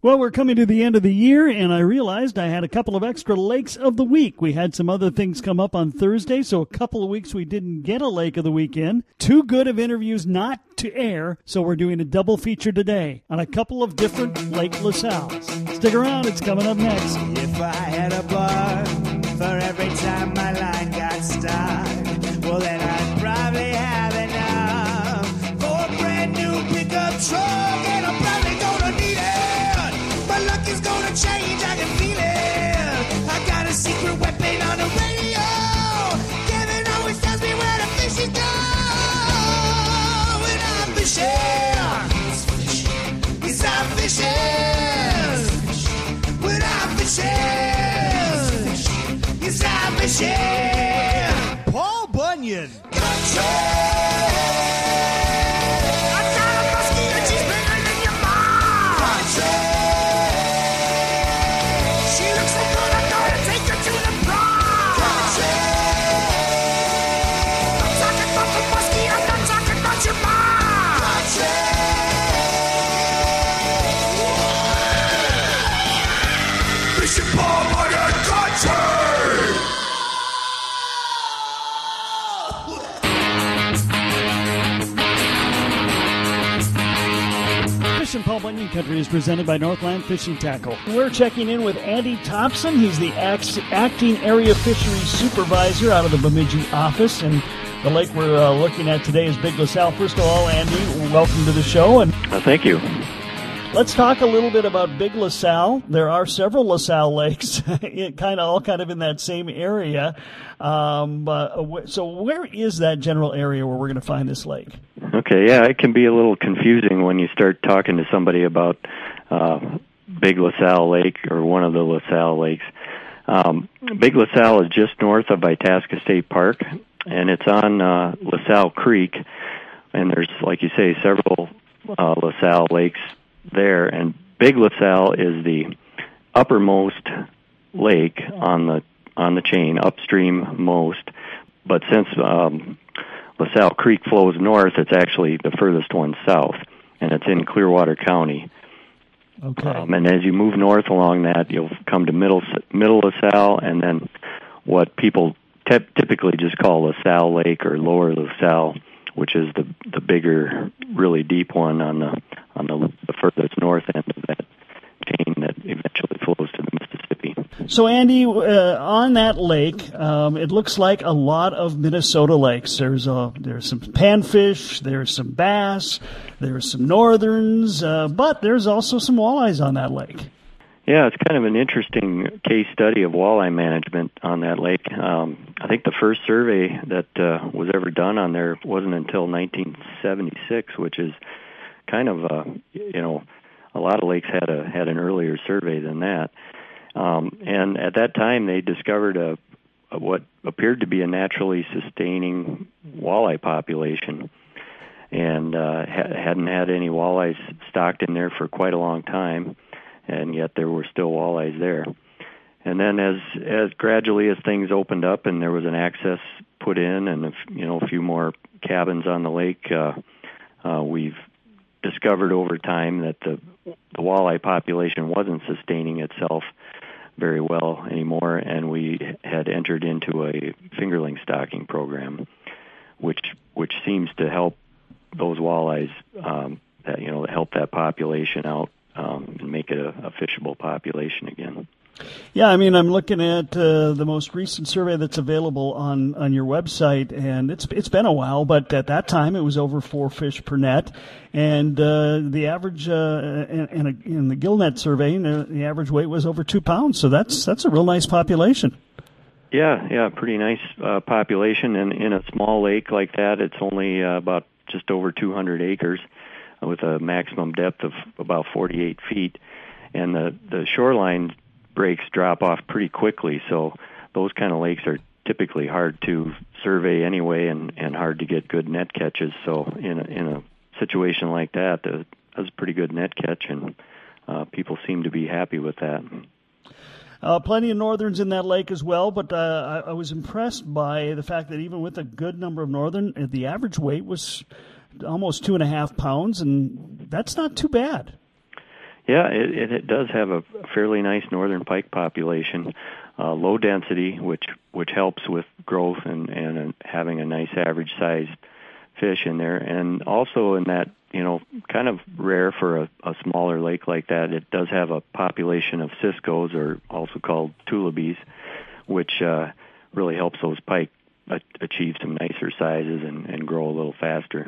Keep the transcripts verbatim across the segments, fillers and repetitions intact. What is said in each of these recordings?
Well, we're coming to the end of the year, and I realized I had a couple of extra Lakes of the Week. We had some other things come up on Thursday, so a couple of weeks we didn't get a Lake of the Weekend. Too good of interviews not to air, so we're doing a double feature today on a couple of different Lake LaSalle's. Stick around, it's coming up next. If I had a bar for every time my line got stuck, well then I'd probably have enough for a brand new pickup truck, and I'm probably gonna need it. My luck is gonna change, I can feel it. I got a secret weapon on the radio. Kevin always tells me where the fishes go. When I'm fishing, yes I'm fishing. When I'm fishing, yes I'm fishing. Paul Bunyan. Country. Fishing Paul Bunyan Country is presented by Northland Fishing Tackle. We're checking in with Andy Thompson. He's the act- acting area fisheries supervisor out of the Bemidji office, and the lake we're uh, looking at today is Big LaSalle. First of all, Andy, welcome to the show. And uh, thank you. Let's talk a little bit about Big LaSalle. There are several LaSalle lakes, kind of all kind of in that same area. Um, but, so where is that general area where we're going to find this lake? Okay, yeah, it can be a little confusing when you start talking to somebody about uh, Big LaSalle Lake or one of the LaSalle lakes. Um, Big LaSalle is just north of Itasca State Park, and it's on uh, LaSalle Creek, and there's, like you say, several uh, LaSalle lakes there, and Big LaSalle is the uppermost lake on the on the chain, upstream most. But since um, LaSalle Creek flows north, it's actually the furthest one south, and it's in Clearwater County. Okay. Um, and as you move north along that, you'll come to Middle Middle LaSalle, and then what people te- typically just call LaSalle Lake or Lower LaSalle, which is the the bigger, really deep one on the on the, the furthest north end of that chain that eventually flows to the Mississippi. So, Andy, uh, on that lake, um, it looks like a lot of Minnesota lakes. There's a, there's some panfish, there's some bass, there's some northerns, uh, but there's also some walleyes on that lake. Yeah, it's kind of an interesting case study of walleye management on that lake. Um, I think the first survey that uh, was ever done on there wasn't until nineteen seventy-six, which is kind of, uh, you know, a lot of lakes had a had an earlier survey than that. Um, and at that time, they discovered a, a what appeared to be a naturally sustaining walleye population, and uh, ha- hadn't had any walleyes stocked in there for quite a long time. And yet there were still walleyes there. And then as as gradually as things opened up and there was an access put in and, a, you know, a few more cabins on the lake, uh, uh, we've discovered over time that the, the walleye population wasn't sustaining itself very well anymore, and we had entered into a fingerling stocking program, which which seems to help those walleyes, um, that, you know, help that population out. Um, and make it a, a fishable population again. Yeah, I mean, I'm looking at uh, the most recent survey that's available on, on your website, and it's it's been a while, but at that time it was over four fish per net, and uh, the average uh, in, in, a, in the GillNet survey, the, the average weight was over two pounds. So that's that's a real nice population. Yeah, yeah, pretty nice uh, population, and in a small lake like that, it's only uh, about just over two hundred acres. With a maximum depth of about forty-eight feet, and the, the shoreline breaks drop off pretty quickly, so those kind of lakes are typically hard to survey anyway and, and hard to get good net catches. So in a, in a situation like that, that was a pretty good net catch, and uh, people seem to be happy with that. Uh, plenty of northerns in that lake as well, but uh, I, I was impressed by the fact that even with a good number of northern, the average weight was almost two and a half pounds, and that's not too bad. Yeah, it, it, it does have a fairly nice northern pike population, uh, low density, which which helps with growth and, and having a nice average sized fish in there. And also in that, you know, kind of rare for a, a smaller lake like that, it does have a population of ciscos, or also called tullibees, which uh, really helps those pike a- achieve some nicer sizes and, and grow a little faster.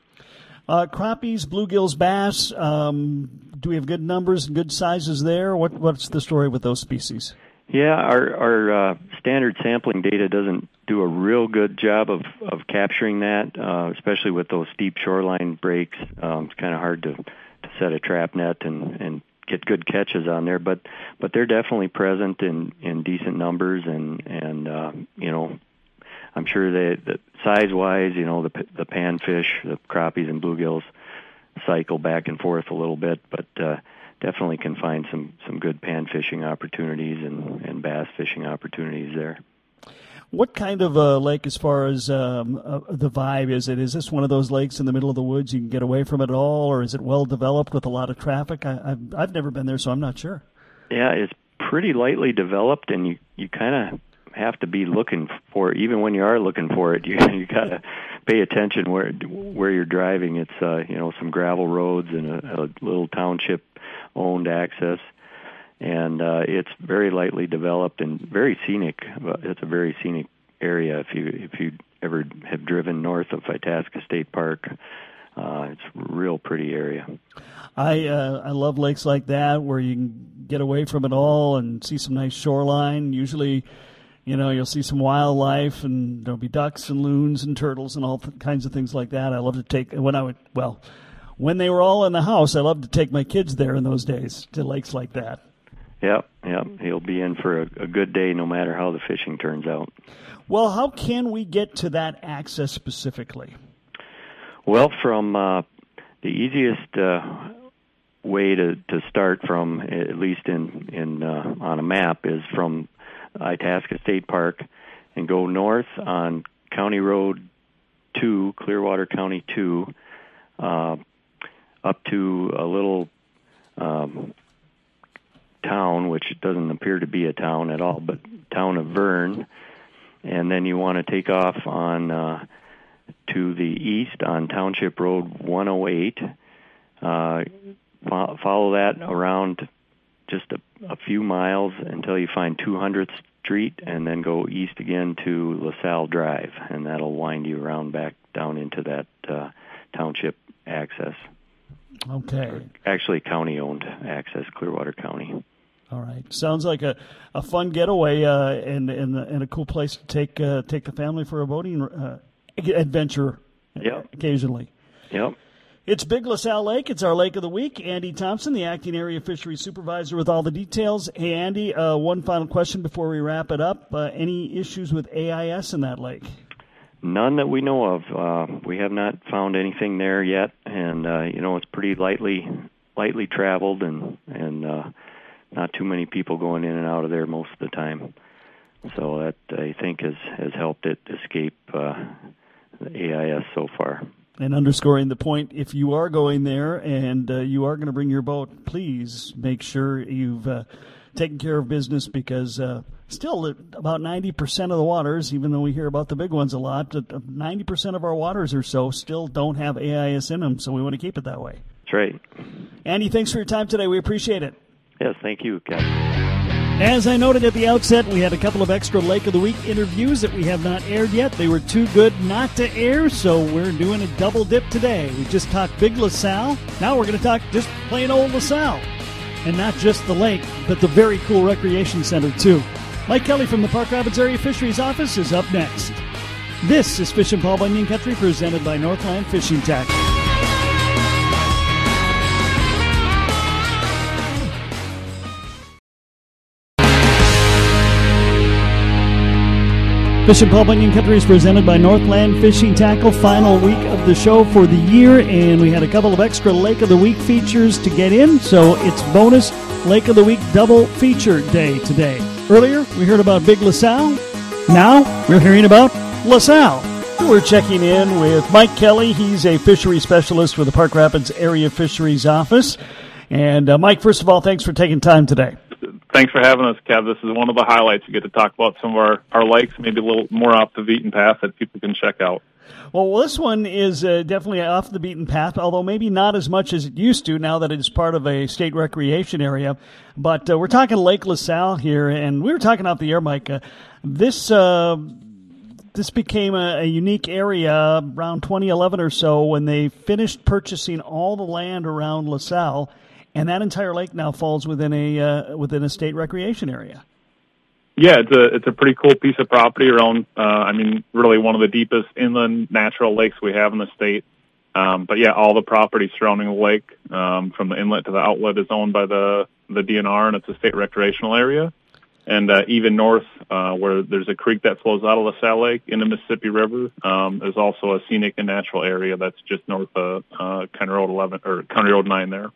Uh, crappies, bluegills, bass, um, do we have good numbers and good sizes there? What What's the story with those species? Yeah, our, our uh, standard sampling data doesn't do a real good job of, of capturing that, uh, especially with those steep shoreline breaks. Um, it's kind of hard to, to set a trap net and, and get good catches on there, but but they're definitely present in, in decent numbers, and, and uh, you know, I'm sure that, that size-wise, you know, the the panfish, the crappies and bluegills cycle back and forth a little bit, but uh, definitely can find some, some good pan fishing opportunities and, and bass fishing opportunities there. What kind of a lake, as far as um, uh, the vibe, is it? Is this one of those lakes in the middle of the woods you can get away from it all, or is it well developed with a lot of traffic? I, I've, I've never been there, so I'm not sure. Yeah, it's pretty lightly developed, and you, you kind of have to be looking for it. Even when you are looking for it, you you got to pay attention where where you're driving. It's uh, you know, some gravel roads and a, a little township-owned access. And uh, it's very lightly developed and very scenic. It's a very scenic area. If you if you ever have driven north of Itasca State Park, uh, it's a real pretty area. I uh, I love lakes like that where you can get away from it all and see some nice shoreline. Usually, you know, you'll see some wildlife, and there'll be ducks and loons and turtles and all th- kinds of things like that. I love to take when I would well, when they were all in the house, I loved to take my kids there in those days to lakes like that. Yep, yep. He'll be in for a, a good day no matter how the fishing turns out. Well, how can we get to that access specifically? Well, from uh, the easiest uh, way to, to start from, at least in, in uh, on a map, is from Itasca State Park and go north on County Road two, Clearwater County two, uh, up to a little Um, town, which doesn't appear to be a town at all, but town of Vern, and then you want to take off on uh, to the east on Township Road one oh eight. Uh, fo- follow that around just a, a few miles until you find two hundredth Street, and then go east again to LaSalle Drive, and that'll wind you around back down into that uh, township access. Okay. Or actually, county-owned access, Clearwater County. All right. Sounds like a, a fun getaway uh, and, and and a cool place to take uh, take the family for a boating uh, adventure Yep. occasionally. Yep. It's Big LaSalle Lake. It's our Lake of the Week. Andy Thompson, the acting area fisheries supervisor, with all the details. Hey, Andy, uh, one final question before we wrap it up. Uh, any issues with A I S in that lake? None that we know of. Uh, we have not found anything there yet, and uh, you know, it's pretty lightly lightly traveled, and and uh, not too many people going in and out of there most of the time. So that, I think, has has helped it escape uh, the A I S so far. And underscoring the point, if you are going there and uh, you are going to bring your boat, please make sure you've uh, taken care of business, because uh, still about ninety percent of the waters, even though we hear about the big ones a lot, ninety percent of our waters or so still don't have A I S in them, so we want to keep it that way. That's right. Andy, thanks for your time today. We appreciate it. Yes, thank you, Kevin. As I noted at the outset, we had a couple of extra Lake of the Week interviews that we have not aired yet. They were too good not to air, so we're doing a double dip today. We just talked Big LaSalle. Now we're going to talk just plain old LaSalle. And not just the lake, but the very cool recreation center, too. Mike Kelly from the Park Rapids Area Fisheries Office is up next. This is Fishin' Paul Bunyan Country, presented by Northland Fishing Tackle. Fishin' Paul Bunyan Country is presented by Northland Fishing Tackle. Final week of the show for the year, and we had a couple of extra Lake of the Week features to get in, so it's bonus Lake of the Week double feature day today. Earlier, we heard about Big LaSalle. Now, we're hearing about LaSalle. We're checking in with Mike Kelly. He's a fishery specialist with the Park Rapids Area Fisheries Office. And uh, Mike, first of all, thanks for taking time today. Thanks for having us, Kev. This is one of the highlights. We get to talk about some of our, our lakes, maybe a little more off the beaten path that people can check out. Well, this one is uh, definitely off the beaten path, although maybe not as much as it used to now that it's part of a state recreation area. But uh, we're talking Lake LaSalle here, and we were talking off the air, Mike. Uh, this uh, this became a, a unique area around twenty eleven or so when they finished purchasing all the land around LaSalle, and that entire lake now falls within a uh, within a state recreation area. Yeah, it's a it's a pretty cool piece of property around. Uh, I mean, really one of the deepest inland natural lakes we have in the state. Um, but yeah, all the property surrounding the lake, um, from the inlet to the outlet, is owned by the the D N R, and it's a state recreational area. And uh, even north, uh, where there's a creek that flows out of LaSalle Lake in the Mississippi River, um, there's also a scenic and natural area that's just north of uh, County Road eleven or County Road nine there.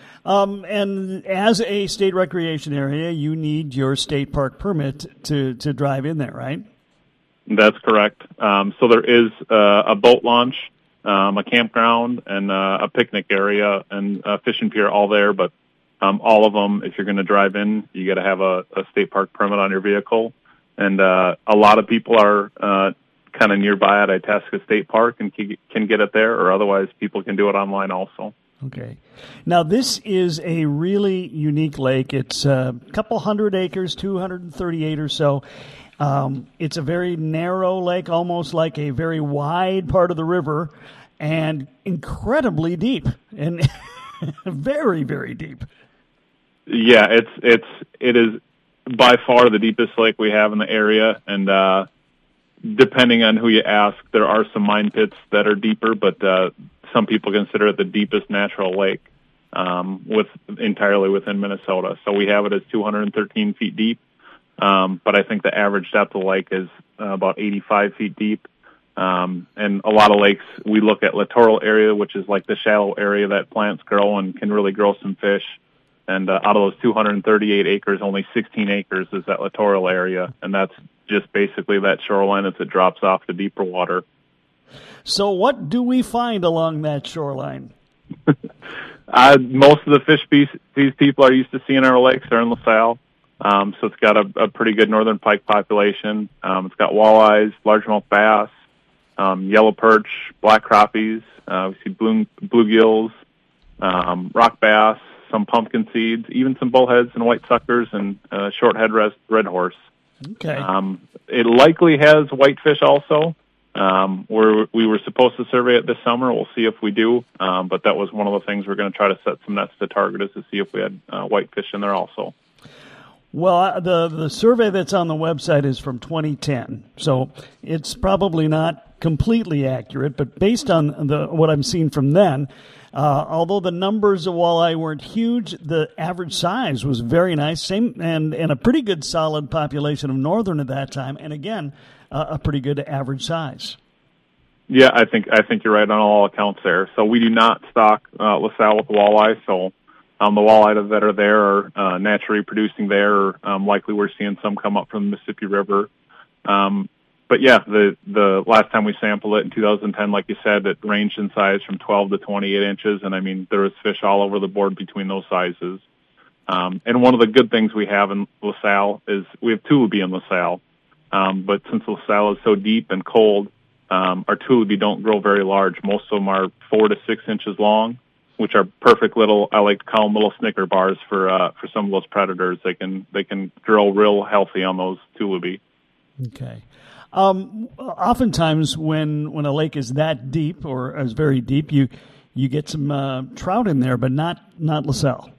Um, and as a state recreation area, you need your state park permit to, to drive in there, right? That's correct. Um, so there is uh, a boat launch, um, a campground, and uh, a picnic area, and a fishing pier all there. But um, all of them, if you're going to drive in, you got to have a, a state park permit on your vehicle. And uh, a lot of people are uh, kind of nearby at Itasca State Park and can get it there, or otherwise people can do it online also. Okay. Now, this is a really unique lake. It's a couple hundred acres, two hundred thirty-eight or so. Um, it's a very narrow lake, almost like a very wide part of the river, and incredibly deep, and very, very deep. Yeah, it's it's it is by far the deepest lake we have in the area, and uh, depending on who you ask, there are some mine pits that are deeper, but uh, some people consider it the deepest natural lake, um, with entirely within Minnesota. So we have it as two hundred thirteen feet deep, um, but I think the average depth of the lake is uh, about eighty-five feet deep. Um, and a lot of lakes, we look at littoral area, which is like the shallow area that plants grow and can really grow some fish. And uh, out of those two hundred thirty-eight acres, only sixteen acres is that littoral area, and that's just basically that shoreline as it drops off to deeper water. So what do we find along that shoreline? uh, most of the fish species people are used to seeing in our lakes are in LaSalle. Um, so it's got a, a pretty good northern pike population. Um, it's got walleyes, largemouth bass, um, yellow perch, black crappies. Uh, we see blue, bluegills, um, rock bass, some pumpkin seeds, even some bullheads and white suckers, and uh, shorthead red, red horse. Okay. Um, it likely has whitefish also. Um, we're, we were supposed to survey it this summer. We'll see if we do. Um, but that was one of the things we're going to try to set some nets to target, is to see if we had uh, whitefish in there also. Well, the the survey that's on the website is from twenty ten, so it's probably not completely accurate. But based on the what I'm seeing from then, uh, although the numbers of walleye weren't huge, the average size was very nice. Same and and a pretty good solid population of northern at that time, and again, uh, a pretty good average size. Yeah, I think I think you're right on all accounts there. So we do not stock uh, LaSalle with walleye, so. Um, the walleye that are there are uh, naturally producing there, or um, likely we're seeing some come up from the Mississippi River. Um, but yeah, the the last time we sampled it in two thousand ten, like you said, it ranged in size from twelve to twenty-eight inches, and I mean there was fish all over the board between those sizes. Um, and one of the good things we have in LaSalle is we have tulubi in LaSalle, um, but since LaSalle is so deep and cold, um, our tulubi don't grow very large. Most of them are four to six inches long, which are perfect little, I like to call them little Snicker bars for uh, for some of those predators. They can they can grow real healthy on those tulubi. Okay. Um, oftentimes, when when a lake is that deep or is very deep, you you get some uh, trout in there, but not not LaSalle.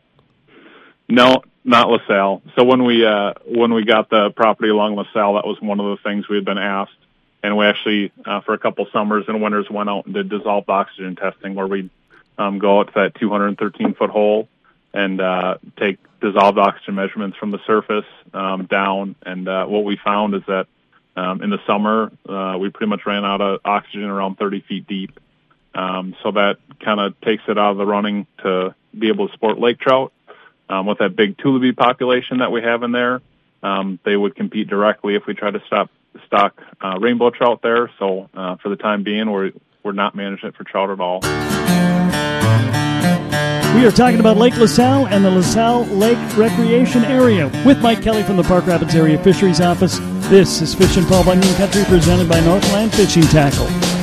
No, not LaSalle. So when we uh, when we got the property along LaSalle, that was one of the things we had been asked, and we actually uh, for a couple summers and winters went out and did dissolved oxygen testing, where we Um, go out to that two hundred thirteen foot hole and uh, take dissolved oxygen measurements from the surface um, down. And uh, what we found is that um, in the summer, uh, we pretty much ran out of oxygen around thirty feet deep. Um, so that kind of takes it out of the running to be able to sport lake trout. Um, with that big tulubi population that we have in there, um, they would compete directly if we try to stop stock uh, rainbow trout there. So uh, for the time being, we're we're not managing it for trout at all. We are talking about Lake LaSalle and the LaSalle Lake Recreation Area with Mike Kelly from the Park Rapids Area Fisheries Office. This is Fishin' Paul Bunyan Country presented by Northland Fishing Tackle.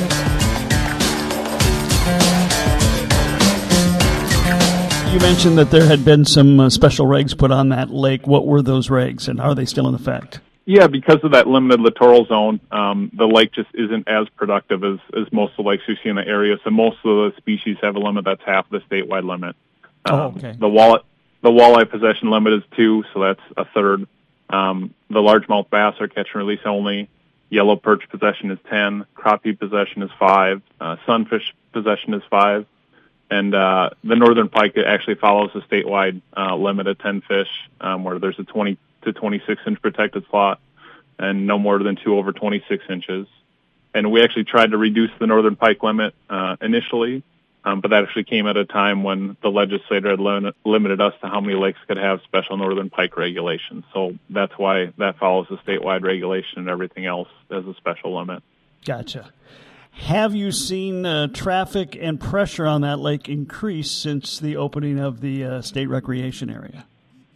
You mentioned that there had been some uh, special regs put on that lake. What were those regs, and are they still in effect? Yeah, because of that limited littoral zone, um, the lake just isn't as productive as, as most of the lakes we see in the area. So most of the species have a limit that's half the statewide limit. Um, oh, okay. The wall, the walleye possession limit is two, so that's a third. Um, the largemouth bass are catch and release only. Yellow perch possession is ten. Crappie possession is five. Uh, sunfish possession is five. And uh, the northern pike actually follows the statewide uh, limit of ten fish, um, where there's a twenty to twenty-six inch protected slot and no more than two over twenty-six inches. And we actually tried to reduce the northern pike limit uh, initially, um, but that actually came at a time when the legislator had lim- limited us to how many lakes could have special northern pike regulations. So that's why that follows the statewide regulation, and everything else as a special limit. Gotcha. Have you seen uh, traffic and pressure on that lake increase since the opening of the uh, state recreation area?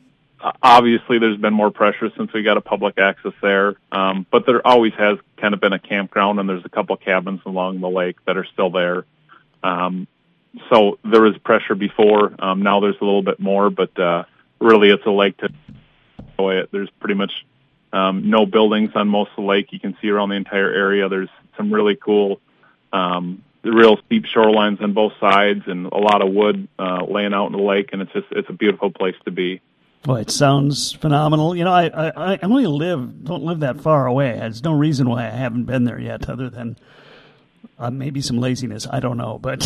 Obviously, there's been more pressure since we got a public access there, um, but there always has kind of been a campground, and there's a couple cabins along the lake that are still there. Um, so there was pressure before. Um, now there's a little bit more, but uh, really it's a lake to enjoy it. There's pretty much um, no buildings on most of the lake. You can see around the entire area. There's some really cool, um, real steep shorelines on both sides, and a lot of wood uh, laying out in the lake, and it's just it's a beautiful place to be. Well, it sounds phenomenal. You know, I, I, I only live, don't live that far away. There's no reason why I haven't been there yet other than uh, maybe some laziness. I don't know. But,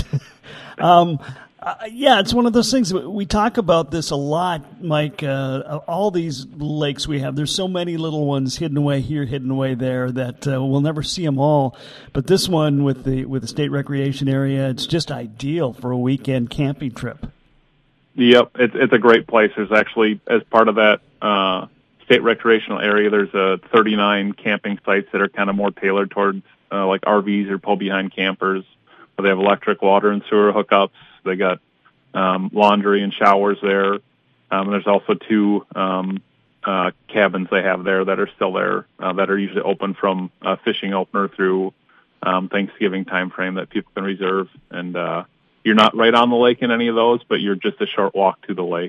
um, uh, yeah, it's one of those things. We talk about this a lot, Mike, uh, all these lakes we have. There's so many little ones hidden away here, hidden away there that uh, we'll never see them all. But this one with the with the state recreation area, it's just ideal for a weekend camping trip. Yep, it's it's a great place. There's actually, as part of that uh, state recreational area, there's uh, thirty-nine camping sites that are kind of more tailored towards uh, like R Vs or pull-behind campers. Where they have electric, water, and sewer hookups. They got um, laundry and showers there. Um, and there's also two um, uh, cabins they have there that are still there uh, that are usually open from uh, fishing opener through um, Thanksgiving time frame that people can reserve. And uh, you're not right on the lake in any of those, but you're just a short walk to the lake.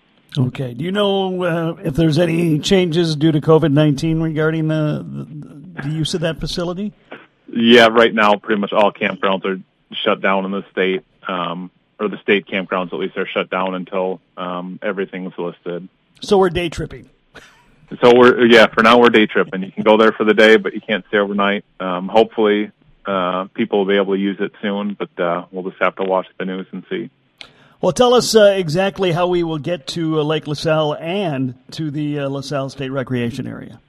Okay. Do you know uh, if there's any changes due to COVID nineteen regarding the, the, the use of that facility? Yeah, right now pretty much all campgrounds are shut down in the state, um, or the state campgrounds at least are shut down until um, everything's listed. So we're day tripping. So we're, yeah, for now we're day tripping. You can go there for the day, but you can't stay overnight. Um, hopefully uh, people will be able to use it soon, but uh, we'll just have to watch the news and see. Well, tell us uh, exactly how we will get to uh, Lake LaSalle and to the uh, LaSalle State Recreation Area.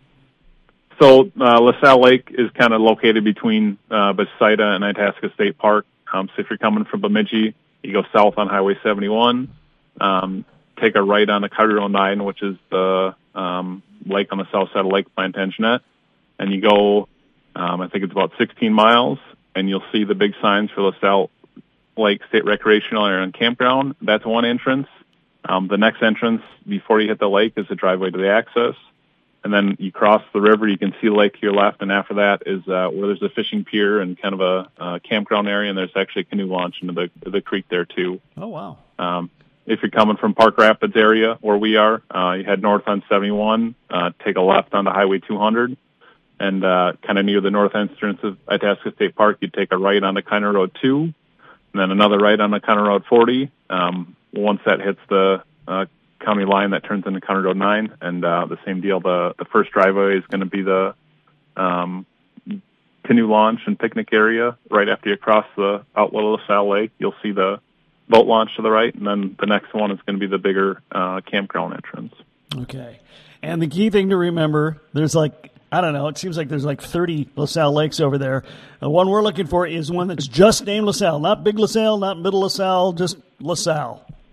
So uh, LaSalle Lake is kind of located between uh, Bethsaida and Itasca State Park. Um, so if you're coming from Bemidji, you go south on Highway seventy-one, um, take a right on the County Road nine, which is the um, lake on the south side of Lake Plantagenet, and you go, um, I think it's about sixteen miles, and you'll see the big signs for LaSalle Lake State Recreational Area and Campground. That's one entrance. Um, the next entrance before you hit the lake is the driveway to the access. And then you cross the river, you can see the lake to your left, and after that is uh, where there's a fishing pier and kind of a uh, campground area, and there's actually a canoe launch into the the creek there, too. Oh, wow. Um, if you're coming from Park Rapids area, where we are, uh, you head north on seventy-one, uh, take a left onto Highway two hundred, and uh, kind of near the north entrance of Itasca State Park, you take a right onto County Road two, and then another right onto County Road forty. Um, once that hits the uh, county line, that turns into County Road nine, and uh, the same deal. The the first driveway is going to be the um, canoe launch and picnic area. Right after you cross the outlet of LaSalle Lake, you'll see the boat launch to the right, and then the next one is going to be the bigger uh, campground entrance. Okay. And the key thing to remember, there's like, I don't know, it seems like there's like thirty LaSalle lakes over there. The one we're looking for is one that's just named LaSalle, not Big LaSalle, not Middle LaSalle, just LaSalle.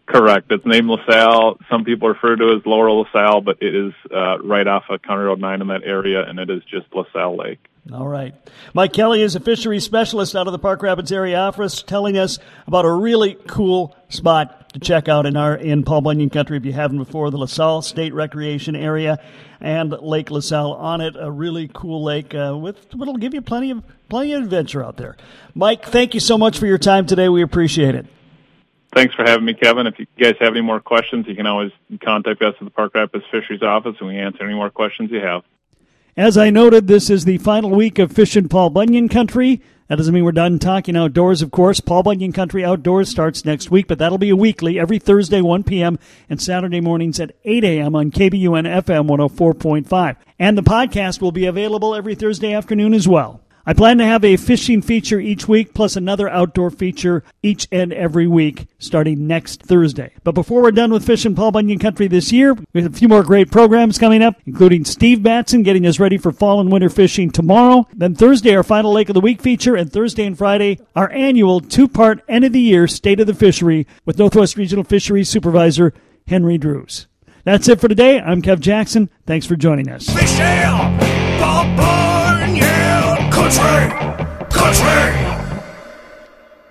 Correct. It's named LaSalle. Some people refer to it as Lower LaSalle, but it is uh, right off of County Road nine in that area, and it is just LaSalle Lake. All right. Mike Kelly is a fisheries specialist out of the Park Rapids area office, telling us about a really cool spot to check out in our in Paul Bunyan country if you haven't before, the LaSalle State Recreation Area and Lake LaSalle on it. A really cool lake uh, with it'll give you plenty of plenty of adventure out there. Mike, thank you so much for your time today. We appreciate it. Thanks for having me, Kevin. If you guys have any more questions, you can always contact us at the Park Rapids Fisheries Office, and we answer any more questions you have. As I noted, this is the final week of Fishin' Paul Bunyan Country. That doesn't mean we're done talking outdoors, of course. Paul Bunyan Country Outdoors starts next week, but that'll be a weekly, every Thursday, one p.m., and Saturday mornings at eight a.m. on K B U N F M one oh four point five. And the podcast will be available every Thursday afternoon as well. I plan to have a fishing feature each week, plus another outdoor feature each and every week, starting next Thursday. But before we're done with Fishin' Paul Bunyan Country this year, we have a few more great programs coming up, including Steve Batson getting us ready for fall and winter fishing tomorrow. Then Thursday, our final Lake of the Week feature, and Thursday and Friday, our annual two-part end-of-the-year State of the Fishery with Northwest Regional Fisheries Supervisor Henry Drews. That's it for today. I'm Kev Jackson. Thanks for joining us. Fish ale!